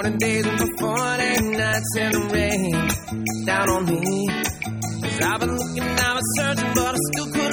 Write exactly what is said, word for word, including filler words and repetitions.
forty days and for forty nights in the rain down on me. 'Cause I've been looking, I've been searching, but I still couldn't